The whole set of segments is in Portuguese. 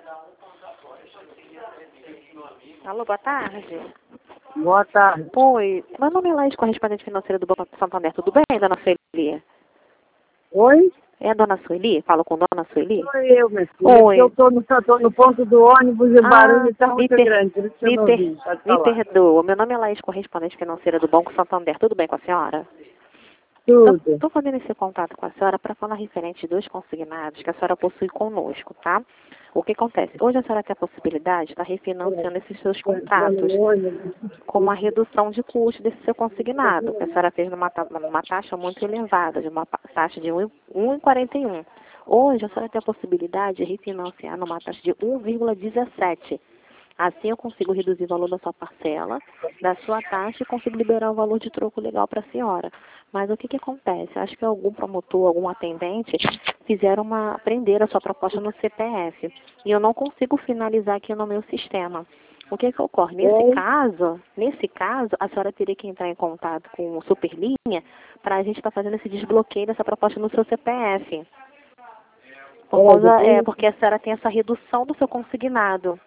Alô, boa tarde. Boa tarde. Oi, meu nome é Laís, correspondente financeira do Banco Santander. Tudo bem, dona Sueli? Oi? É a dona Sueli? Falo com dona Sueli? Sou eu, minha filha. Oi. Eu tô no ponto do ônibus e o barulho está muito grande. Por isso que eu me, não ouvi. Pode me falar. perdoa. Meu nome é Laís, correspondente financeira do Banco Santander. Tudo bem com a senhora? Tudo. Estou fazendo esse contato com a senhora para falar referente de 2 consignados que a senhora possui conosco, tá? O que acontece? Hoje a senhora tem a possibilidade de estar refinanciando esses seus contratos com uma redução de custo desse seu consignado, que a senhora fez numa taxa muito elevada, de uma taxa de 1,41. Hoje a senhora tem a possibilidade de refinanciar numa taxa de 1,17. Assim eu consigo reduzir o valor da sua parcela, da sua taxa e consigo liberar o valor de troco legal para a senhora. Mas o que acontece? Acho que algum promotor, algum atendente prenderam a sua proposta no CPF. E eu não consigo finalizar aqui no meu sistema. O que ocorre? Nesse caso, a senhora teria que entrar em contato com o Superlinha para a gente estar fazendo esse desbloqueio dessa proposta no seu CPF. Porque a senhora tem essa redução do seu consignado.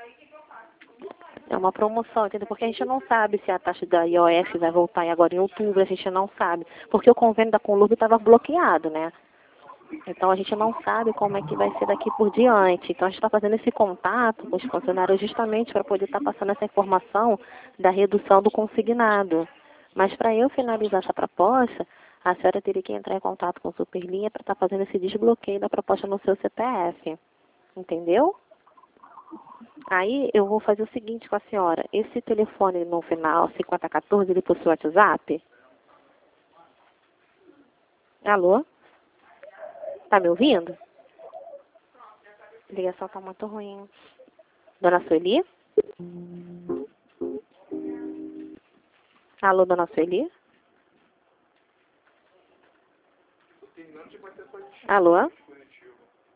É uma promoção, entendeu? Porque a gente não sabe se a taxa da IOF vai voltar agora em outubro, a gente não sabe. Porque o convênio da Conlurb estava bloqueado, né? Então a gente não sabe como é que vai ser daqui por diante. Então a gente está fazendo esse contato com os funcionários justamente para poder estar passando essa informação da redução do consignado. Mas para eu finalizar essa proposta, a senhora teria que entrar em contato com o Superlinha para estar fazendo esse desbloqueio da proposta no seu CPF. Entendeu? Aí eu vou fazer o seguinte com a senhora. Esse telefone no final 5014, ele possui WhatsApp? Alô? Tá me ouvindo? A ligação tá muito ruim. Dona Sueli? Alô, dona Sueli? Alô?